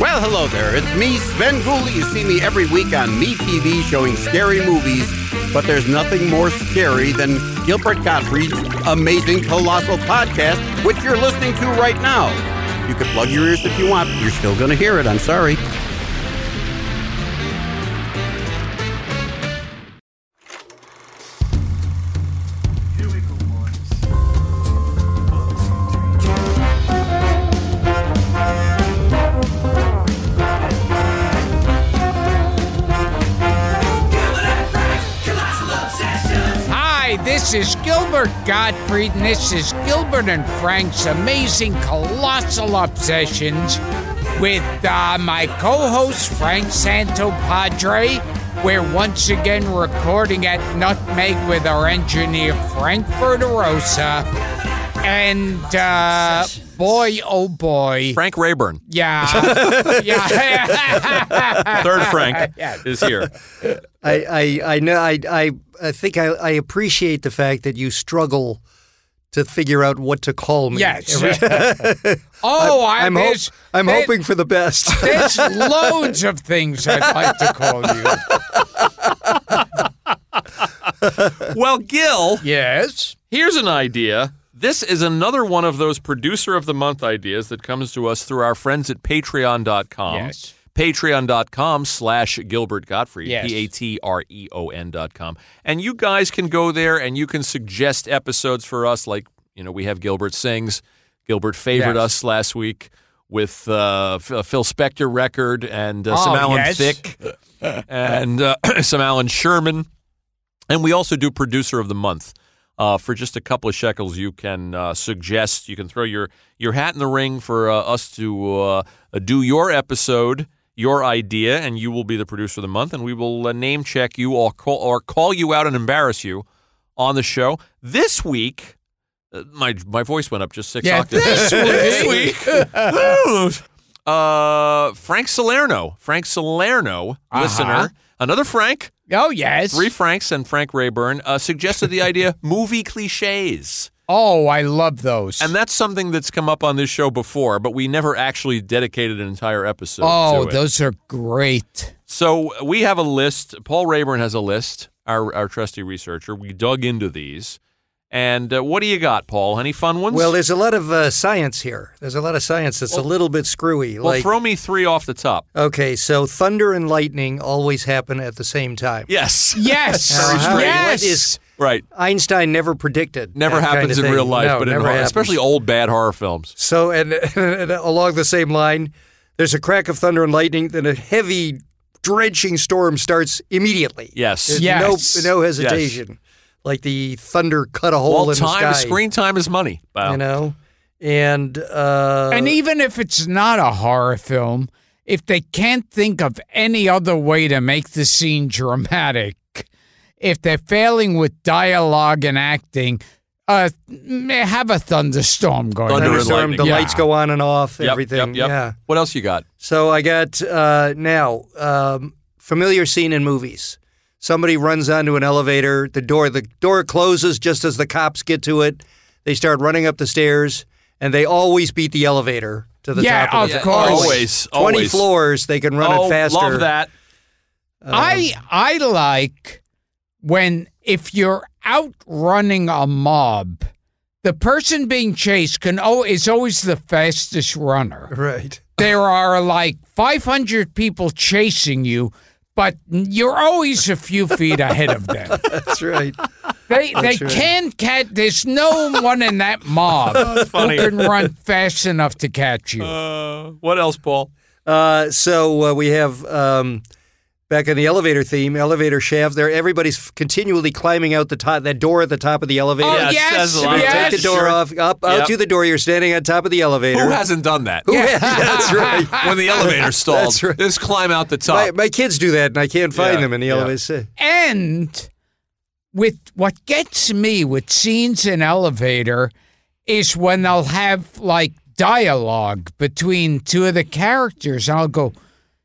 Well, hello there. It's me, Sven Gooley. You see me every week on MeTV showing scary movies, but there's nothing more scary than Gilbert Gottfried's amazing Colossal podcast, which you're listening to right now. You can plug your ears if you want, but you're still going to hear it. I'm sorry. This is Gilbert Gottfried, and this is Gilbert and Frank's Amazing Colossal Obsessions with my co-host, Frank Santopadre. We're once again recording at Nutmeg with our engineer, Frank Verderosa. And, boy, oh boy. Frank Rayburn. Yeah. Third Frank is here. I know. I think I appreciate the fact that you struggle to figure out what to call me. Yes. I'm hoping for the best. There's loads of things I'd like to call you. Well, Gil. Yes? Here's an idea. This is another one of those Producer of the Month ideas that comes to us through our friends at Patreon.com. Yes. Patreon.com/Gilbert Gottfried, yes. Patreon.com. And you guys can go there and you can suggest episodes for us, like, we have Gilbert Sings. Gilbert favored us last week with Phil Spector record and some Alan Thicke and some Alan Sherman. And we also do Producer of the Month. For just a couple of shekels, you can suggest, you can throw your hat in the ring for us to do your episode, your idea, and you will be the Producer of the Month, and we will name check you or call you out and embarrass you on the show. This week, my voice went up just 6 octaves. This week, Frank Salerno, listener, another Frank. Oh, yes. 3 Franks and Frank Rayburn suggested the idea movie cliches. Oh, I love those. And that's something that's come up on this show before, but we never actually dedicated an entire episode to it. Those are great. So we have a list. Paul Rayburn has a list, our trusty researcher. We dug into these. And what do you got, Paul? Any fun ones? Well, there's a lot of science here. There's a lot of science that's a little bit screwy. Well, throw me 3 off the top. Okay, so thunder and lightning always happen at the same time. Yes. Yes. Yes. Right. Einstein never predicted. Never happens in real life, but especially old bad horror films. So, and along the same line, there's a crack of thunder and lightning, then a heavy, drenching storm starts immediately. Yes. There's no hesitation. Yes. Like the thunder cut a hole in the sky. Screen time is money. Wow. And even if it's not a horror film, if they can't think of any other way to make the scene dramatic, if they're failing with dialogue and acting, have a thunderstorm going on. Thunderstorm, the lights go on and off, everything. Yep. Yeah. What else you got? So I got familiar scene in movies. Somebody runs onto an elevator. The door closes just as the cops get to it. They start running up the stairs, and they always beat the elevator to the top of of course. Always. 20 floors, they can run it faster. Love that. I like if you're outrunning a mob, the person being chased is always the fastest runner. Right. There are like 500 people chasing you, but you're always a few feet ahead of them. That's right. They can't catch. There's no one in that mob who can run fast enough to catch you. What else, Paul? So we have back on the elevator theme, elevator shaft. There, everybody's continually climbing out that door at the top of the elevator. Oh, yes. Take the door off, out to the door. You're standing on top of the elevator. Who hasn't done that? That's right. When the elevator stalled, That's right. Just climb out the top. My kids do that, and I can't find them in the elevator. And with what gets me with scenes in elevator is when they'll have like dialogue between two of the characters, and I'll go,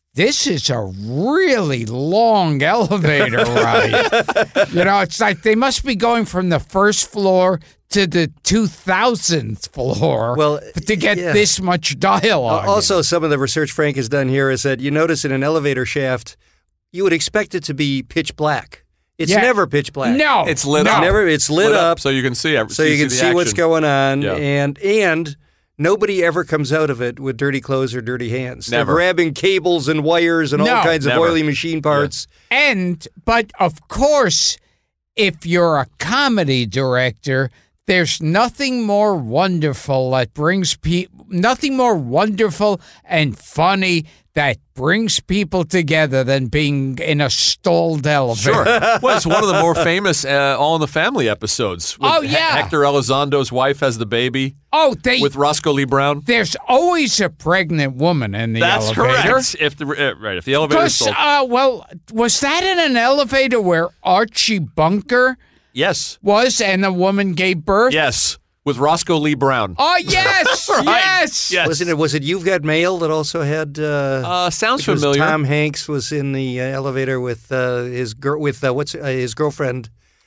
this is a really long elevator ride. It's like they must be going from the first floor to the 2000th floor to get this much dialogue. Also, some of the research Frank has done here is that you notice in an elevator shaft, you would expect it to be pitch black. It's never pitch black. No. It's lit up. It's lit up. So you can see it. So you can see what's going on. Yeah. And nobody ever comes out of it with dirty clothes or dirty hands. Never. They're grabbing cables and wires and all kinds of oily machine parts. Yeah. But of course, if you're a comedy director, there's nothing more wonderful nothing more wonderful and funny that brings people together than being in a stalled elevator. Sure. Well, it's one of the more famous All in the Family episodes. Hector Elizondo's wife has the baby. With Roscoe Lee Brown. There's always a pregnant woman in the elevator. That's correct. If the elevator is sold. Was that in an elevator where Archie Bunker was and the woman gave birth? Yes. With Roscoe Lee Brown. Oh, yes! Yes! Was it You've Got Mail that also had... sounds familiar. Tom Hanks was in the elevator with his girlfriend,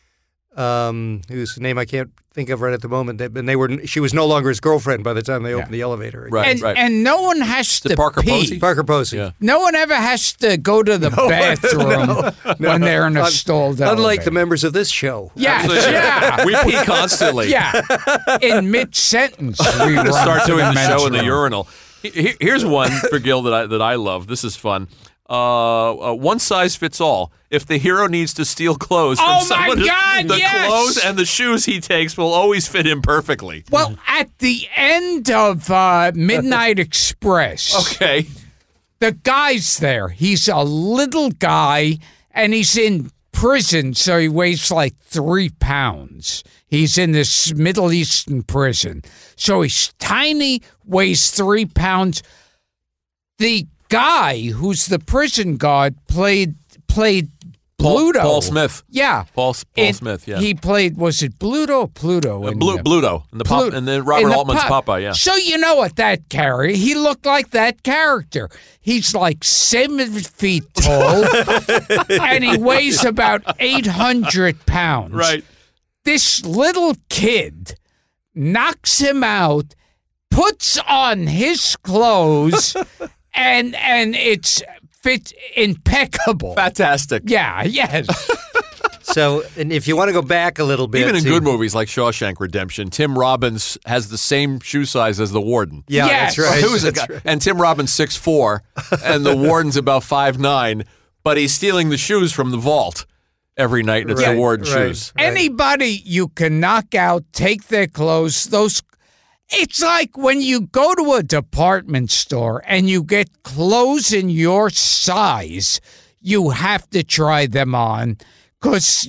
whose name I can't think of right at the moment. She was no longer his girlfriend by the time they opened the elevator. Right. And no one has to Parker pee. Posey? Parker Posey. Yeah. No one ever has to go to the bathroom when they're in a stalled elevator. Unlike the members of this show. Yeah. We pee constantly. Yeah. In mid-sentence, we start doing the show in the room. urinal. Here's one for Gil that I love. This is fun. One size fits all. If the hero needs to steal clothes from someone, the clothes and the shoes he takes will always fit him perfectly. Well, at the end of Midnight Express, the guy's there. He's a little guy, and he's in prison, so he weighs like 3 pounds. He's in this Middle Eastern prison. So he's tiny, weighs 3 pounds. The guy who's the prison guard played Bluto. Paul Smith. Yeah. Paul Smith, yeah. He played, was it Bluto or Pluto? Bluto. And then Robert Altman's Papa, yeah. So you know what that character, he looked like that character. He's like 7 feet tall, and he weighs about 800 pounds. Right. This little kid knocks him out, puts on his clothes, and it's fit impeccable. Fantastic. Yeah, yes. So, and if you want to go back a little bit, even in good movies like Shawshank Redemption, Tim Robbins has the same shoe size as the warden. Yeah, yes. that's right. And Tim Robbins 6'4", and the warden's about 5'9", but he's stealing the shoes from the vault every night, and it's the warden's shoes. Anybody you can knock out, take their clothes, it's like when you go to a department store and you get clothes in your size, you have to try them on because,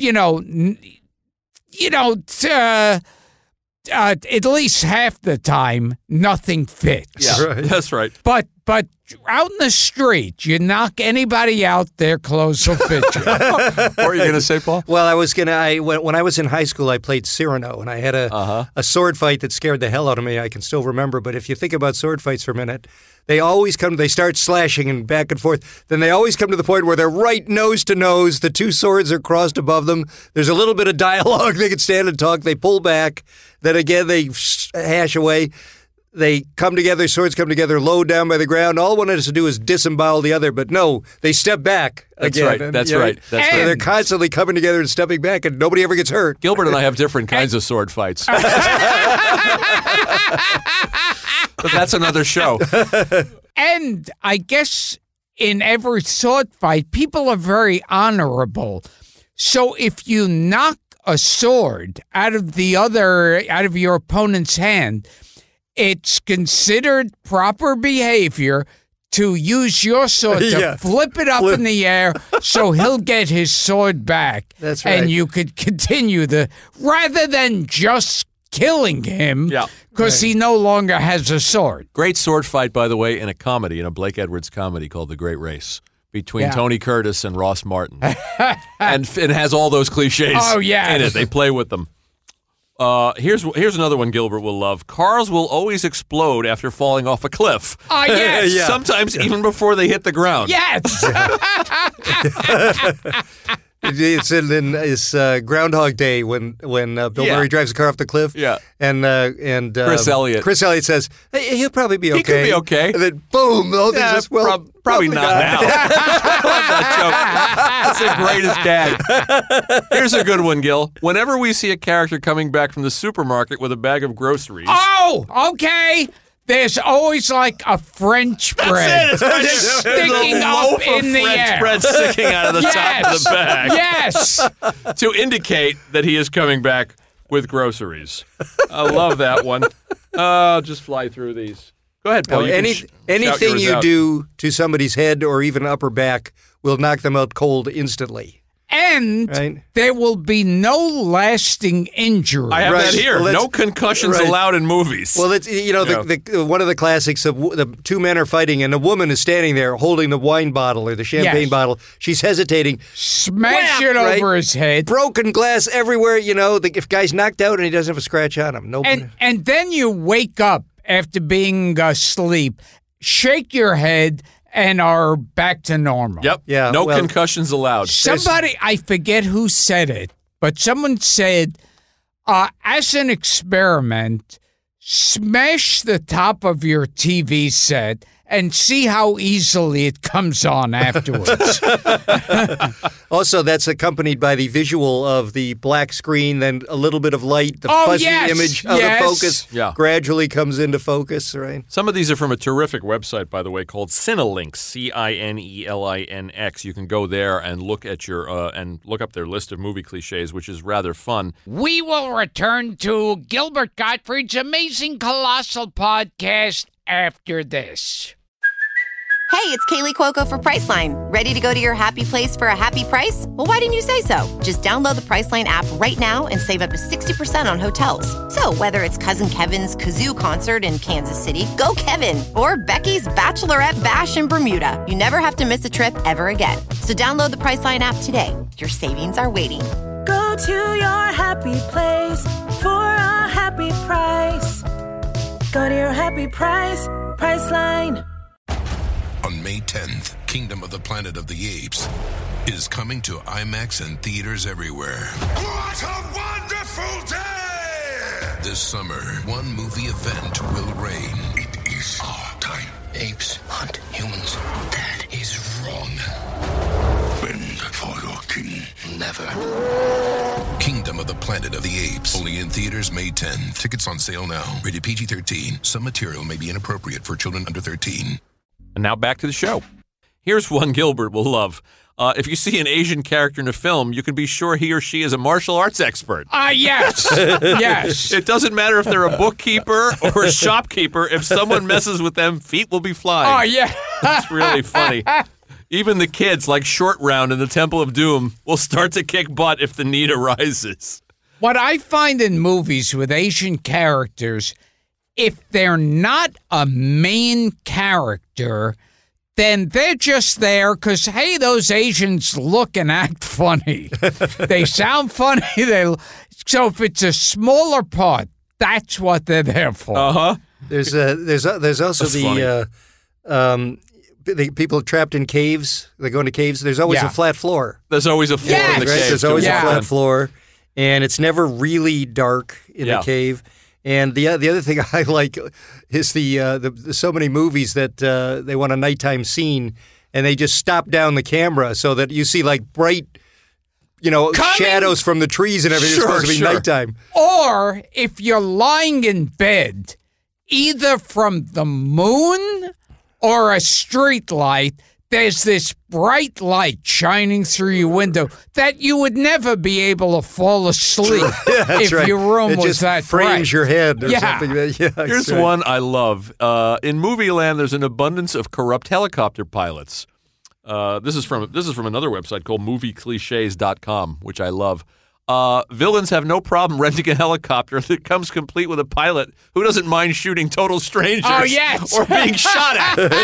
at least half the time, nothing fits. Yeah, that's right. But out in the street, you knock anybody out, their clothes will fit you. What were you going to say, Paul? Well, when I was in high school, I played Cyrano, and I had a sword fight that scared the hell out of me. I can still remember, but if you think about sword fights for a minute, they start slashing and back and forth. Then they always come to the point where they're right nose to nose. The two swords are crossed above them. There's a little bit of dialogue. They can stand and talk. They pull back. Then again, they hash away. They come together, swords come together, low down by the ground. All one has to do is disembowel the other, but no, they step back again. That's right. They're constantly coming together and stepping back, and nobody ever gets hurt. Gilbert and I have different kinds of sword fights. But that's another show. And I guess in every sword fight, people are very honorable. So if you knock a sword out of your opponent's hand, it's considered proper behavior to use your sword to flip it up in the air so he'll get his sword back. That's right. And you could continue rather than just killing him because he no longer has a sword. Great sword fight, by the way, in a Blake Edwards comedy called The Great Race between Tony Curtis and Ross Martin. And it has all those cliches in it. They play with them. Here's another one Gilbert will love. Cars will always explode after falling off a cliff. Oh, yes. Yeah. Sometimes even before they hit the ground. Yes. It's in Groundhog Day when Bill Murray drives a car off the cliff. Yeah. And Chris Elliott. Chris Elliott says, hey, he'll probably be okay. He could be okay. And then boom, the whole thing just, probably not now. That's the greatest gag. Here's a good one, Gil. Whenever we see a character coming back from the supermarket with a bag of groceries. Oh, okay. There's always like a French bread sticking up in the French air. bread sticking out of the top of the bag. Yes. To indicate that he is coming back with groceries. I love that one. I'll just fly through these. Go ahead, Paul. Anything you do to somebody's head or even upper back will knock them out cold instantly. And right? There will be no lasting injury. I have that here. Well, no concussions allowed in movies. Well, it's the one of the classics of the two men are fighting and a woman is standing there holding the wine bottle or the champagne bottle. She's hesitating. Smash it over his head. Broken glass everywhere. If guy's knocked out and he doesn't have a scratch on him, and then you wake up after being asleep, shake your head, and are back to normal. Yep. Yeah. No concussions allowed. Somebody, I forget who said it, but someone said, as an experiment, smash the top of your TV set and see how easily it comes on afterwards. Also, that's accompanied by the visual of the black screen, then a little bit of light, the fuzzy image of the focus gradually comes into focus, right? Some of these are from a terrific website, by the way, called Cinelinx, Cinelinx. You can go there and look at and look up their list of movie cliches, which is rather fun. We will return to Gilbert Gottfried's Amazing Colossal podcast after this. Hey, it's Kaylee Cuoco for Priceline. Ready to go to your happy place for a happy price? Well, why didn't you say so? Just download the Priceline app right now and save up to 60% on hotels. So whether it's Cousin Kevin's Kazoo Concert in Kansas City, go Kevin, or Becky's Bachelorette Bash in Bermuda, you never have to miss a trip ever again. So download the Priceline app today. Your savings are waiting. Go to your happy place for a happy price. Go to your happy price, Priceline. On May 10th, Kingdom of the Planet of the Apes is coming to IMAX and theaters everywhere. What a wonderful day! This summer, one movie event will reign. It is our time. Apes hunt humans. That is wrong. Bend for your king. Never. Kingdom of the Planet of the Apes. Only in theaters May 10th. Tickets on sale now. Rated PG-13. Some material may be inappropriate for children under 13. And now back to the show. Here's one Gilbert will love. If you see an Asian character in a film, you can be sure he or she is a martial arts expert. Yes. Yes. It doesn't matter if they're a bookkeeper or a shopkeeper. If someone messes with them, feet will be flying. Oh, yeah. That's really funny. Even the kids, like Short Round in the Temple of Doom, will start to kick butt if the need arises. What I find in movies with Asian characters, if they're not a main character, then they're just there because, hey, those Asians look and act funny. They sound funny. So if it's a smaller part, that's what they're there for. Uh-huh. There's also the people trapped in caves. They go into caves. There's always a flat floor. There's always a floor in the cave. There's always a flat floor, and it's never really dark in the cave. And the other thing I like is the so many movies that they want a nighttime scene, and they just stop down the camera so that you see like bright, shadows from the trees and everything. It's supposed to be nighttime. Or if you're lying in bed, either from the moon or a street light, there's this bright light shining through your window that you would never be able to fall asleep if your room was that bright. It just frames your head or something. Here's one I love. In movie land, there's an abundance of corrupt helicopter pilots. This is from another website called moviecliches.com, which I love. Villains have no problem renting a helicopter that comes complete with a pilot who doesn't mind shooting total strangers or being shot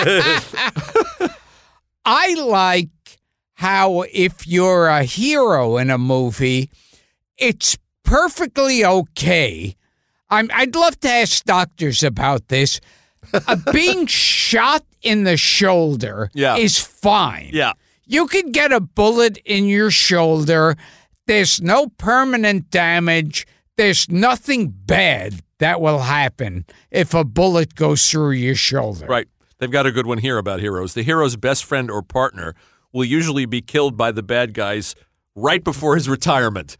at. I like how if you're a hero in a movie, it's perfectly okay. I'd love to ask doctors about this. Being shot in the shoulder is fine. Yeah. You could get a bullet in your shoulder. There's no permanent damage. There's nothing bad that will happen if a bullet goes through your shoulder. Right. They've got a good one here about heroes. The hero's best friend or partner will usually be killed by the bad guys right before his retirement.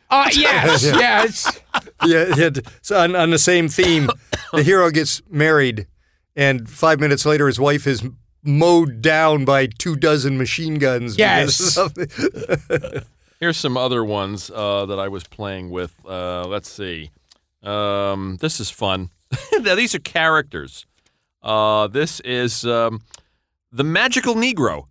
Yes. Yeah. So on the same theme, the hero gets married, and 5 minutes later, his wife is mowed down by 24 machine guns. Yes. Here's some other ones that I was playing with. Let's see. This is fun. Now, these are characters. This is the Magical Negro.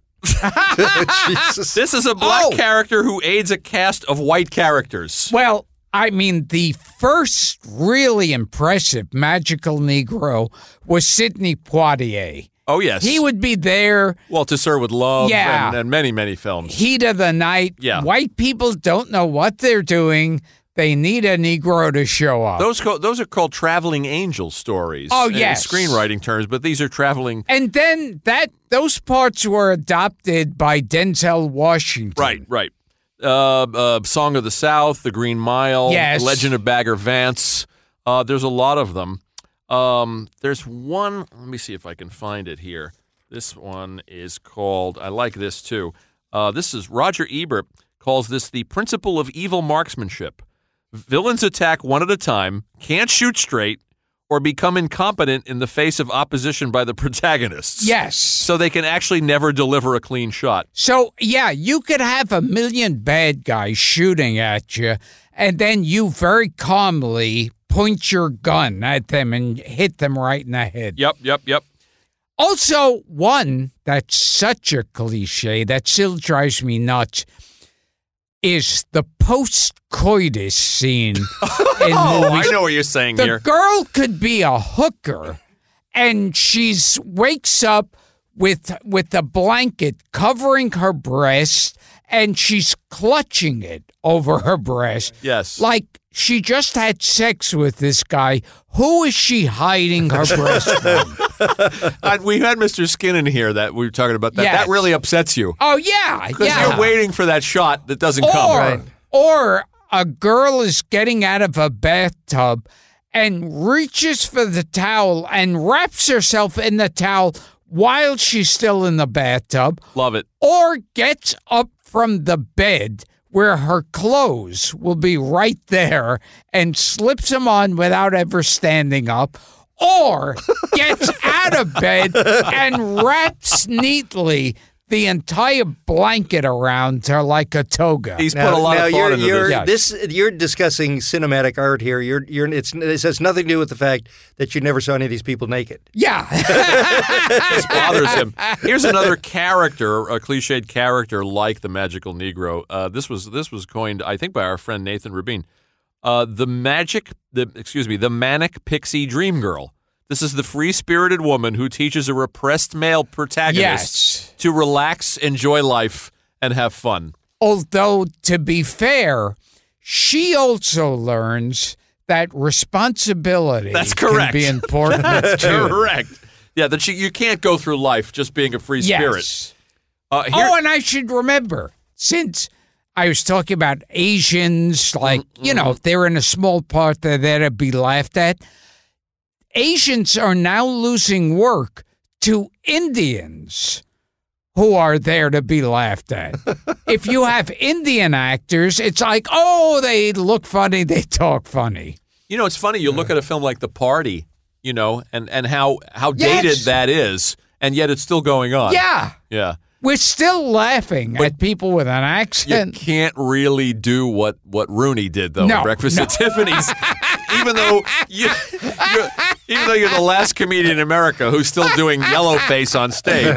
Jesus. This is a black character who aids a cast of white characters. Well, I mean, the first really impressive Magical Negro was Sidney Poitier. Oh, yes. He would be there. Well, To Sir with Love Yeah. and many, many films. Heat of the night. Yeah. White people don't know what they're doing. They need a Negro to show up. Those are called traveling angel stories. Oh, in yes. screenwriting terms, but these are traveling. And then those parts were adopted by Denzel Washington. Right. Song of the South, The Green Mile, Yes. Legend of Bagger Vance. There's a lot of them. There's one. Let me see if I can find it here. This one is called. I like this too. This is Roger Ebert calls this the principle of evil marksmanship. Villains attack one at a time, can't shoot straight, or become incompetent in the face of opposition by the protagonists. Yes. So they can actually never deliver a clean shot. So, yeah, you could have a million bad guys shooting at you, and then you very calmly point your gun at them and hit them right in the head. Yep. Also, one that's such a cliche that still drives me nuts is the post-coitus scene in movies. I know what you're saying The here. girl could be a hooker, and she's wakes up with a blanket covering her breast, and she's clutching it over her breast. Yes. Like she just had sex with this guy. Who is she hiding her breast from? We had Mr. Skin in here that we were talking about. That Yes. That really upsets you. Oh, yeah. Because Yeah. you're waiting for that shot that doesn't come. Or a girl is getting out of a bathtub and reaches for the towel and wraps herself in the towel while she's still in the bathtub. Love it. Or gets up from the bed where her clothes will be right there and slips them on without ever standing up. Or gets out of bed and wraps neatly the entire blanket around her like a toga. He's put a lot of thought into this. You're discussing cinematic art here. This has nothing to do with the fact that you never saw any of these people naked. Yeah. This bothers him. Here's another character, a cliched character like the Magical Negro. This was coined, I think, by our friend Nathan Rabin. The manic pixie dream girl. This is the free-spirited woman who teaches a repressed male protagonist to relax, enjoy life, and have fun. Although, to be fair, she also learns that responsibility can be important too. Correct. Yeah, that you can't go through life just being a free spirit. And I should remember, since I was talking about Asians, like, if they're in a small part, they're there to be laughed at. Asians are now losing work to Indians who are there to be laughed at. If you have Indian actors, it's like, oh, they look funny, they talk funny. It's funny. You look at a film like The Party, and how dated that is, and yet it's still going on. Yeah. We're still laughing at people with an accent. You can't really do what Rooney did, though, at Breakfast at Tiffany's. Even though you're the last comedian in America who's still doing yellowface on stage.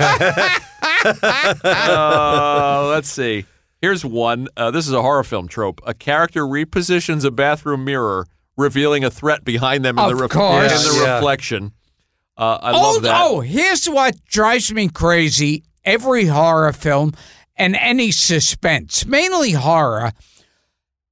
Let's see. Here's one. This is a horror film trope. A character repositions a bathroom mirror, revealing a threat behind them in the reflection. I love that. Oh, here's what drives me crazy. Every horror film and any suspense, mainly horror,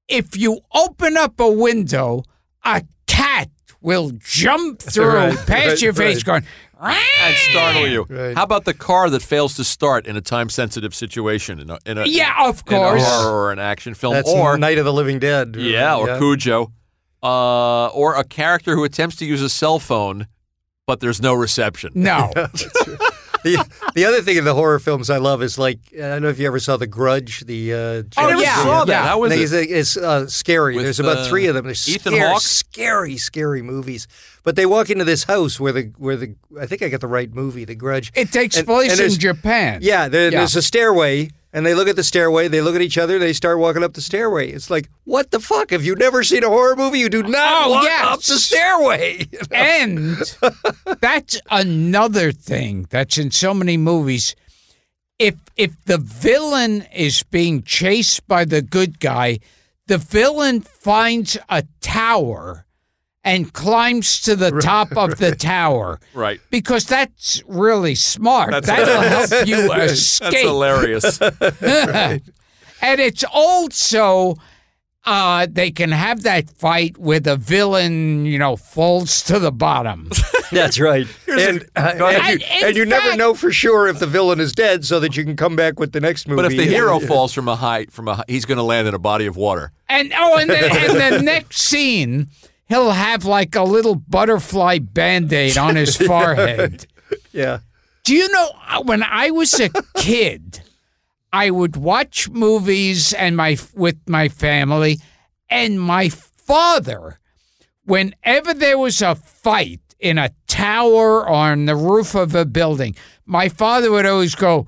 if you open up a window, a cat will jump through past your face going, and startle you. Right. How about the car that fails to start in a time-sensitive situation in a of course. in a horror or an action film, That's or Night of the Living Dead. or Cujo, or a character who attempts to use a cell phone, but there's no reception. No. The other thing in the horror films I love is like, I don't know if you ever saw The Grudge. I never saw that. yeah. How was it? It's scary. With, There's about 3 of them. They're Ethan Hawke? scary movies. But they walk into this house where the I think I got the right movie, The Grudge. It takes And place in there's- Japan. Yeah, there's a stairway, and they look at the stairway, they look at each other, they start walking up the stairway. It's like, what the fuck? Have you never seen a horror movie? You do not walk up the stairway. And that's another thing that's in so many movies. If the villain is being chased by the good guy, the villain finds a tower and climbs to the top of the tower. Right. Because that's really smart. That's That'll help you escape. That's hilarious. And it's also they can have that fight where the villain, falls to the bottom. That's right. And you never know for sure if the villain is dead, so that you can come back with the next movie. But if the hero falls from a height, he's going to land in a body of water. And the next scene, he'll have like a little butterfly Band-Aid on his forehead. Yeah. Do you know, when I was a kid, I would watch movies with my family, and my father, whenever there was a fight in a tower or on the roof of a building, my father would always go,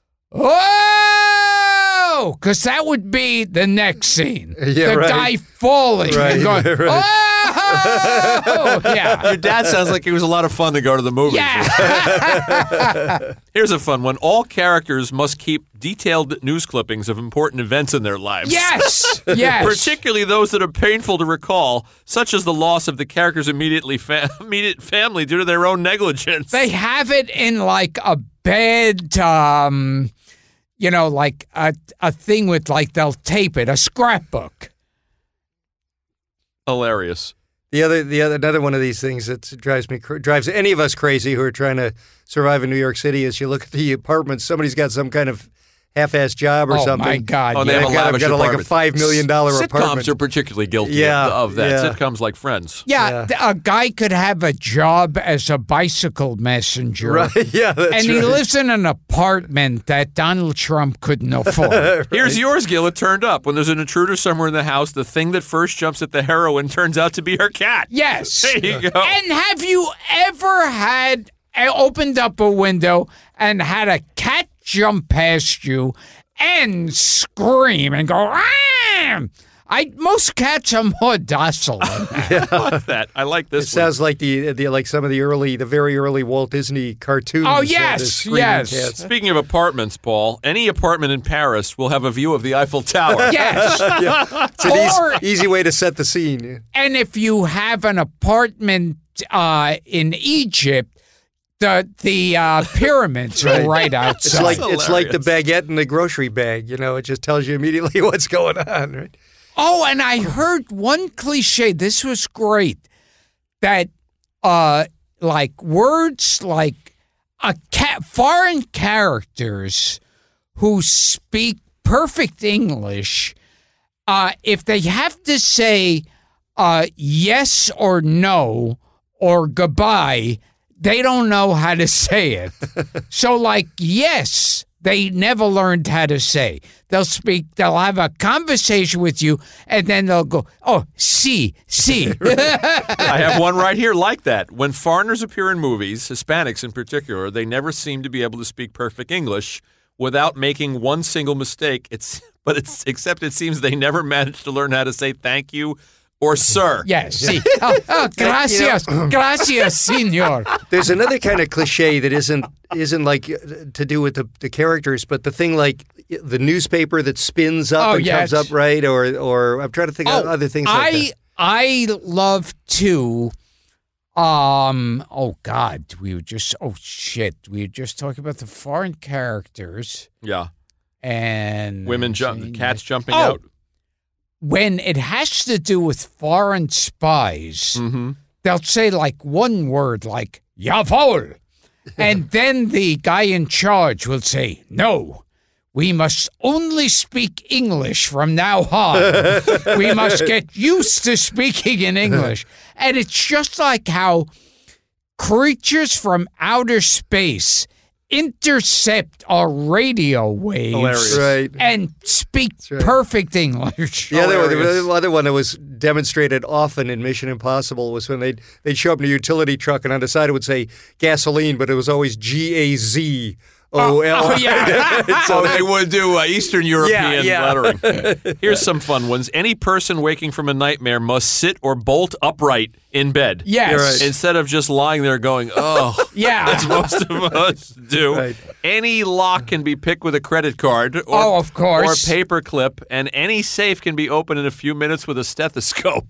"Oh!" Because that would be the next scene. Yeah, the right. guy falling and going, right. "Oh!" Yeah. Your dad sounds like it was a lot of fun to go to the movies. Yeah. Here's a fun one. All characters must keep detailed news clippings of important events in their lives. Yes. Yes. Particularly those that are painful to recall, such as the loss of the character's immediate family due to their own negligence. They have it in like a bed, like a thing with like they'll tape it, a scrapbook. Hilarious. Another one of these things that drives any of us crazy who are trying to survive in New York City is you look at the apartments, somebody's got some kind of half-assed job or something. Oh my God! Oh, they have a lavish got like a apartment. $5 million apartment. Sitcoms are particularly guilty of that. Yeah. Sitcoms like Friends. Yeah, a guy could have a job as a bicycle messenger. Right? Yeah, that's and he right. lives in an apartment that Donald Trump couldn't afford. Here's yours, Gil. It turned up. When there's an intruder somewhere in the house, the thing that first jumps at the heroine turns out to be her cat. Yes. There you go. And have you ever opened up a window and had a cat jump past you and scream and go, "Ah!" Most cats are more docile than that. I like that. I like It this one. sounds like like some of the very early Walt Disney cartoons. Oh, the yes, screaming yes. cats. Speaking of apartments, Paul, any apartment in Paris will have a view of the Eiffel Tower. Yes. It's an easy way to set the scene. And if you have an apartment in Egypt, the pyramids are right outside. It's like the baguette in the grocery bag. It just tells you immediately what's going on. Right? Oh, and I heard one cliche. This was great. That like words like foreign characters who speak perfect English, if they have to say yes or no or goodbye, they don't know how to say it. So like yes, they never learned how to say. They'll have a conversation with you, and then they'll go, "Oh, si." I have one right here like that. When foreigners appear in movies, Hispanics in particular, they never seem to be able to speak perfect English without making one single mistake. Except it seems they never manage to learn how to say thank you or sir. Yes, si. Oh, gracias, gracias, senor. There's another kind of cliche that isn't like to do with the characters, but the thing like the newspaper that spins up and yes. comes up, right? Or I'm trying to think of other things like that. I love to. Oh God, we were just talking about the foreign characters Yeah. and Cats jumping out. when it has to do with foreign spies, they'll say like one word like jawohl. And then the guy in charge will say, no, we must only speak English from now on. We must get used to speaking in English. And it's just like how creatures from outer space intercept our radio waves Hilarious. and speak perfect English. The other one that was demonstrated often in Mission Impossible was when they'd show up in a utility truck and on the side it would say gasoline, but it was always GAZOL. Oh, yeah. So they would do Eastern European lettering. Here's some fun ones. Any person waking from a nightmare must sit or bolt upright in bed. Yes. Right. Instead of just lying there going, oh, Yeah. as most of us do. Right. Any lock can be picked with a credit card or, of course. or paper clip, and any safe can be opened in a few minutes with a stethoscope.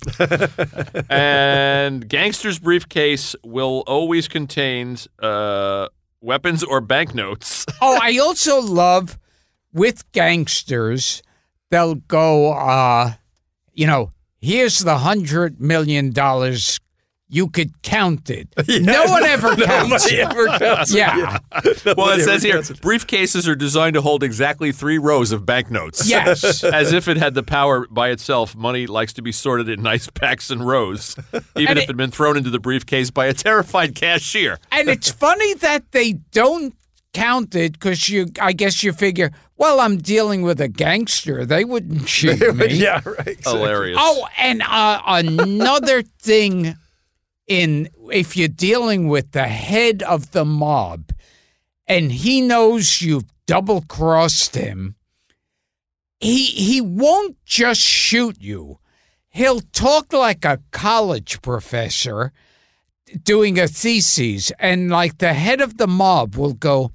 And gangster's briefcase will always contain weapons or banknotes. Oh, I also love with gangsters, they'll go, here's the $100 million. You could count it. No one ever counts it. Nobody ever counts it. Yeah. Well, it says here, briefcases are designed to hold exactly 3 rows of banknotes. Yes. As if it had the power by itself, money likes to be sorted in nice packs and rows, even And if it had been thrown into the briefcase by a terrified cashier. And it's funny that they don't count it because I guess you figure, well, I'm dealing with a gangster. They wouldn't shoot me. Yeah, right. Exactly. Hilarious. Oh, and another thing if you're dealing with the head of the mob and he knows you've double-crossed him, he won't just shoot you. He'll talk like a college professor doing a thesis, and like the head of the mob will go,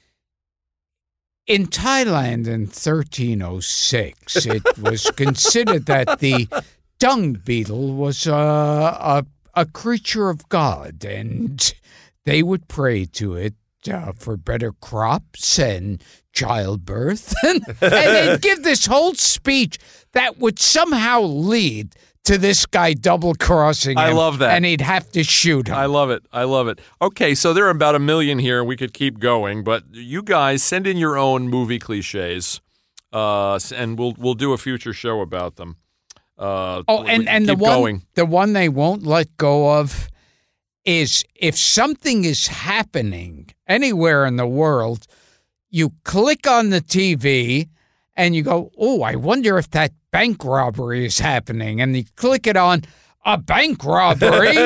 in Thailand in 1306, it was considered that the dung beetle was a creature of God, and they would pray to it for better crops and childbirth. And they'd give this whole speech that would somehow lead to this guy double-crossing him. I love that. And he'd have to shoot him. I love it. I love it. Okay, so there are about 1 million here. We could keep going, but you guys send in your own movie cliches, and we'll do a future show about them. And the one they won't let go of is if something is happening anywhere in the world, you click on the TV and you go, oh, I wonder if that bank robbery is happening. And you click it on, a bank robbery.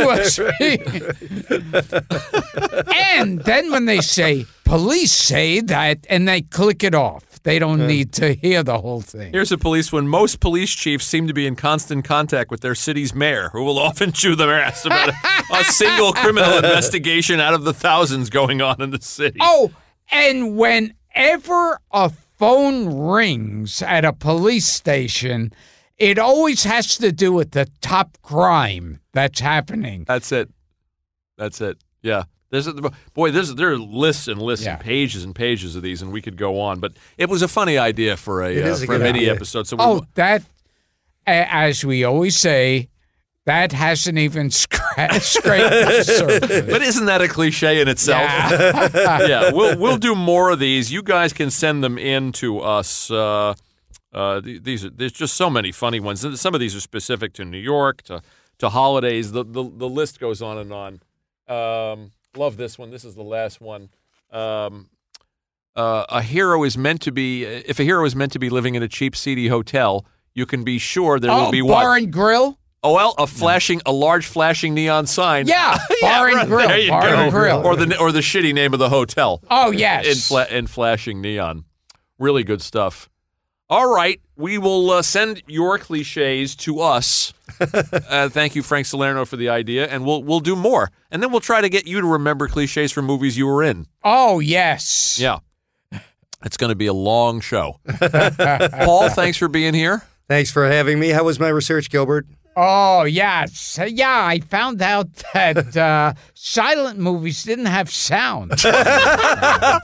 And then when they say, police say that, and they click it off. They don't need to hear the whole thing. Here's a police one. Most police chiefs seem to be in constant contact with their city's mayor, who will often chew their ass about a single criminal investigation out of the thousands going on in the city. Oh, and whenever a phone rings at a police station, it always has to do with the top crime that's happening. That's it. Yeah. There are lists and lists and pages of these, and we could go on. But it was a funny idea for a mini episode. So that, as we always say, that hasn't even scraped the surface. But isn't that a cliche in itself? Yeah. We'll do more of these. You guys can send them in to us. There's just so many funny ones. Some of these are specific to New York, to holidays. The list goes on and on. Love this one. This is the last one. If a hero is meant to be living in a cheap, seedy hotel, you can be sure there will be what? Bar and grill? Oh, well, a large flashing neon sign. Yeah, bar and grill. There you bar go. and grill. Or the shitty name of the hotel. Oh, yes. In flashing neon. Really good stuff. All right, we will send your cliches to us. Thank you, Frank Salerno, for the idea, and we'll do more. And then we'll try to get you to remember cliches from movies you were in. Oh, yes. Yeah. It's going to be a long show. Paul, thanks for being here. Thanks for having me. How was my research, Gilbert? Oh, yes. Yeah, I found out that silent movies didn't have sound. I don't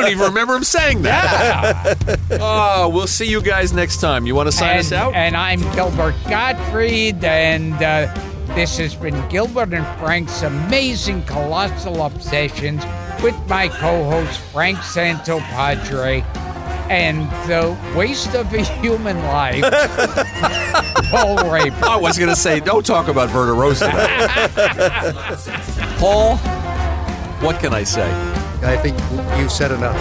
don't even remember him saying that. Oh, we'll see you guys next time. You want to sign us out? And I'm Gilbert Gottfried, and this has been Gilbert and Frank's Amazing Colossal Obsessions with my co-host Frank Santopadre and the waste of a human life, Paul Raber. I was going to say, don't talk about Werner Rosa. Paul, what can I say? I think you've said enough.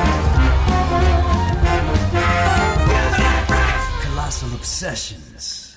Colossal Obsessions.